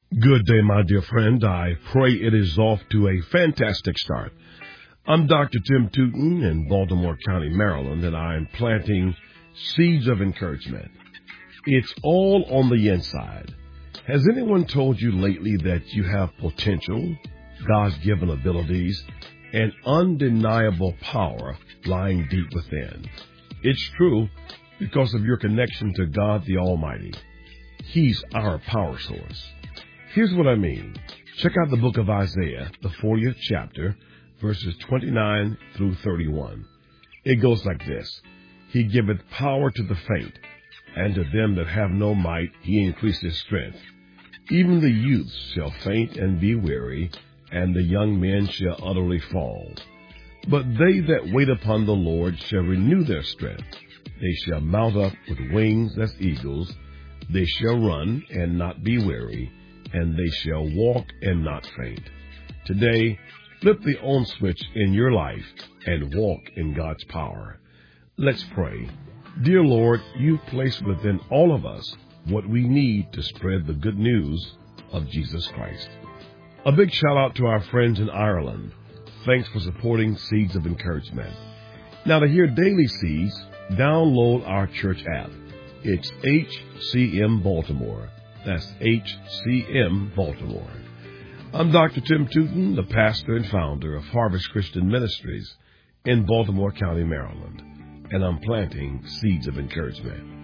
Good day, my dear friend. I pray it is off to a fantastic start. I'm Dr. Tim Tootin in Baltimore County, Maryland, and I'm planting seeds of encouragement. It's all on the inside. Has anyone told you lately that you have potential, God's given abilities, and undeniable power lying deep within? It's true because of your connection to God the Almighty. He's our power source. Here's what I mean. Check out the book of Isaiah, the 40th chapter, verses 29 through 31. It goes like this. He giveth power to the faint, and to them that have no might he increaseth strength. Even the youths shall faint and be weary, and the young men shall utterly fall. But they that wait upon the Lord shall renew their strength. They shall mount up with wings as eagles. They shall run and not be weary, and they shall walk and not faint. Today, flip the on switch in your life and walk in God's power. Let's pray. Dear Lord, you've placed within all of us what we need to spread the good news of Jesus Christ. A big shout out to our friends in Ireland. Thanks for supporting Seeds of Encouragement. Now, to hear daily seeds, download our church app. It's HCM Baltimore. That's HCM Baltimore. I'm Dr. Tim Tootin, the pastor and founder of Harvest Christian Ministries in Baltimore County, Maryland, and I'm planting seeds of encouragement.